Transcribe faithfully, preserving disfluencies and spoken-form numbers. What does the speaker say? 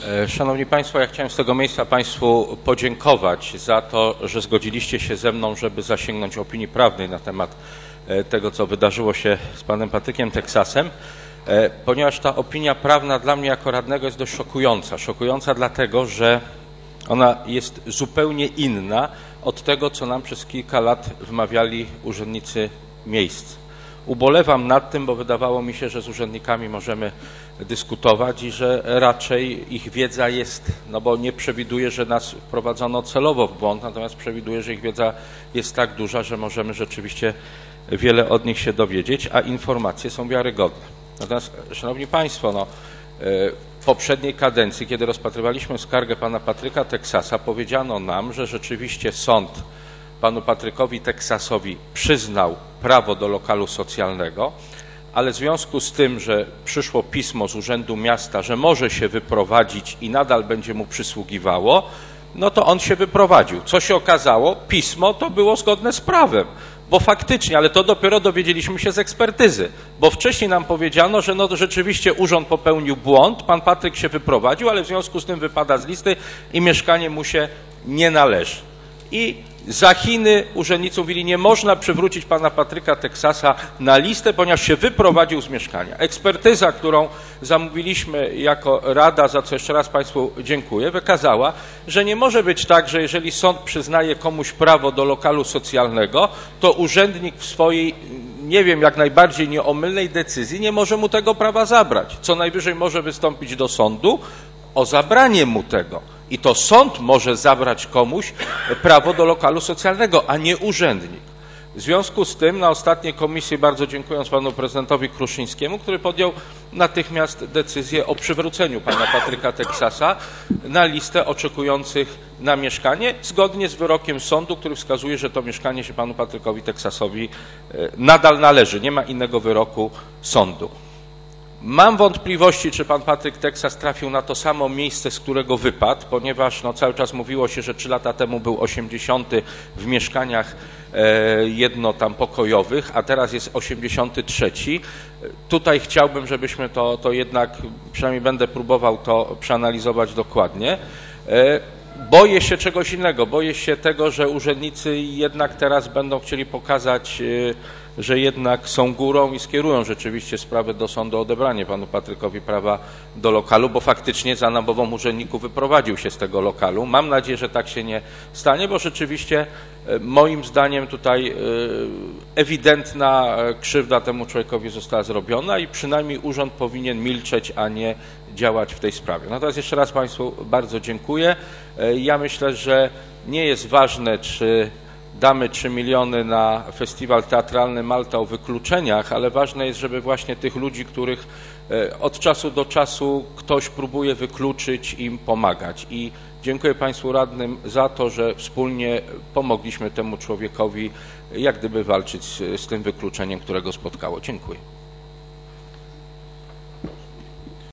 Szanowni Państwo, ja chciałem z tego miejsca Państwu podziękować za to, że zgodziliście się ze mną, żeby zasięgnąć opinii prawnej na temat tego, co wydarzyło się z panem Patrykiem Teksasem, ponieważ ta opinia prawna dla mnie jako radnego jest dość szokująca. Szokująca dlatego, że ona jest zupełnie inna od tego, co nam przez kilka lat wmawiali urzędnicy miejsc. Ubolewam nad tym, bo wydawało mi się, że z urzędnikami możemy dyskutować i że raczej ich wiedza jest, no bo nie przewiduje, że nas wprowadzono celowo w błąd, natomiast przewiduje, że ich wiedza jest tak duża, że możemy rzeczywiście wiele od nich się dowiedzieć, a informacje są wiarygodne. Natomiast, Szanowni Państwo, no, w poprzedniej kadencji, kiedy rozpatrywaliśmy skargę pana Patryka Teksasa, powiedziano nam, że rzeczywiście sąd panu Patrykowi Teksasowi przyznał prawo do lokalu socjalnego, ale w związku z tym, że przyszło pismo z Urzędu Miasta, że może się wyprowadzić i nadal będzie mu przysługiwało, no to on się wyprowadził. Co się okazało? Pismo to było zgodne z prawem, bo faktycznie, ale to dopiero dowiedzieliśmy się z ekspertyzy, bo wcześniej nam powiedziano, że no rzeczywiście urząd popełnił błąd, pan Patryk się wyprowadził, ale w związku z tym wypada z listy i mieszkanie mu się nie należy. I za Chiny urzędnicy mówili, nie można przywrócić pana Patryka Teksasa na listę, ponieważ się wyprowadził z mieszkania. Ekspertyza, którą zamówiliśmy jako Rada, za co jeszcze raz Państwu dziękuję, wykazała, że nie może być tak, że jeżeli sąd przyznaje komuś prawo do lokalu socjalnego, to urzędnik w swojej, nie wiem, jak najbardziej nieomylnej decyzji nie może mu tego prawa zabrać. Co najwyżej może wystąpić do sądu o zabranie mu tego. I to sąd może zabrać komuś prawo do lokalu socjalnego, a nie urzędnik. W związku z tym na ostatniej komisji, bardzo dziękując panu prezydentowi Kruszyńskiemu, który podjął natychmiast decyzję o przywróceniu pana Patryka Teksasa na listę oczekujących na mieszkanie, zgodnie z wyrokiem sądu, który wskazuje, że to mieszkanie się panu Patrykowi Teksasowi nadal należy. Nie ma innego wyroku sądu. Mam wątpliwości, czy pan Patryk Teksas trafił na to samo miejsce, z którego wypadł, ponieważ no, cały czas mówiło się, że trzy lata temu był osiemdziesiąty w mieszkaniach e, jedno tam pokojowych, a teraz jest osiemdziesiąty trzeci. Tutaj chciałbym, żebyśmy to, to jednak, przynajmniej będę próbował to przeanalizować dokładnie. E, boję się czegoś innego, boję się tego, że urzędnicy jednak teraz będą chcieli pokazać, e, że jednak są górą i skierują rzeczywiście sprawę do sądu o odebranie panu Patrykowi prawa do lokalu, bo faktycznie za namową urzędników wyprowadził się z tego lokalu. Mam nadzieję, że tak się nie stanie, bo rzeczywiście moim zdaniem tutaj ewidentna krzywda temu człowiekowi została zrobiona i przynajmniej urząd powinien milczeć, a nie działać w tej sprawie. Natomiast jeszcze raz Państwu bardzo dziękuję. Ja myślę, że nie jest ważne, czy damy trzy miliony na festiwal teatralny Malta o wykluczeniach, ale ważne jest, żeby właśnie tych ludzi, których od czasu do czasu ktoś próbuje wykluczyć, im pomagać. I dziękuję Państwu radnym za to, że wspólnie pomogliśmy temu człowiekowi jak gdyby walczyć z, z tym wykluczeniem, którego spotkało. Dziękuję.